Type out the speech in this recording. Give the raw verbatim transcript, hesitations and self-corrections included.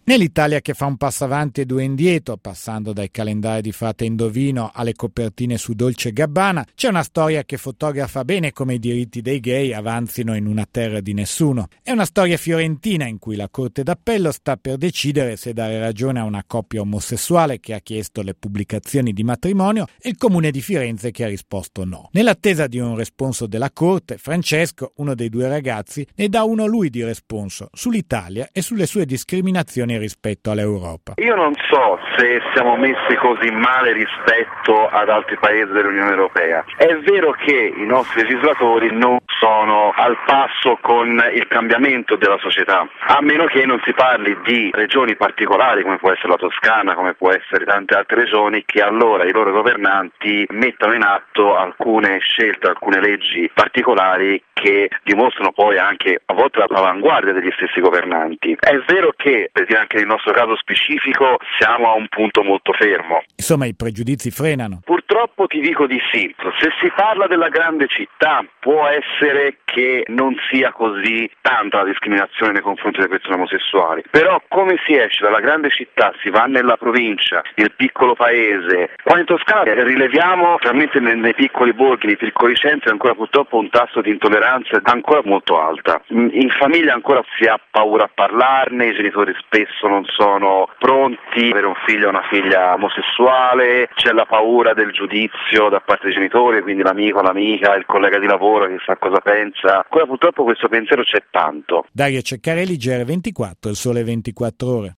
Nell'Italia che fa un passo avanti e due indietro, passando dai calendari di Fate Indovino alle copertine su Dolce e Gabbana, c'è una storia che fotografa bene come i diritti dei gay avanzino in una terra di nessuno. È una storia fiorentina in cui la Corte d'Appello sta per decidere se dare ragione a una coppia omosessuale che ha chiesto le pubblicazioni di matrimonio e il Comune di Firenze che ha risposto no. Nell'attesa di un responso della Corte, Francesco, uno dei due ragazzi, ne dà uno lui di responso sull'Italia e sulle sue discriminazioni rispetto all'Europa. Io non so se siamo messi così male rispetto ad altri paesi dell'Unione Europea. È vero che i nostri legislatori non sono al passo con il cambiamento della società, a meno che non si parli di regioni particolari come può essere la Toscana, come può essere tante altre regioni, che allora i loro governanti mettano in atto alcune scelte, alcune leggi particolari che dimostrano poi anche a volte l'avanguardia degli stessi governanti. È vero che, per dire anche nel nostro caso specifico, siamo a un punto molto fermo. Insomma, i pregiudizi frenano. Purtroppo ti dico di sì. Se si parla della grande città, può essere che non sia così tanta la discriminazione nei confronti delle persone omosessuali. Però come si esce dalla grande città, si va nella provincia, nel piccolo paese. Qua in Toscana rileviamo, veramente nei piccoli borghi, nei piccoli centri, ancora purtroppo un tasso di intolleranza ancora molto alta. In famiglia ancora si ha paura a parlarne, i genitori spesso non sono pronti ad avere un figlio o una figlia omosessuale, c'è la paura del giudizio da parte dei genitori, quindi l'amico, l'amica, il collega di lavoro che sa cosa pensa. Ancora purtroppo questo pensiero c'è tanto. Dario Ceccarelli, G R ventiquattro, il Sole ventiquattro Ore.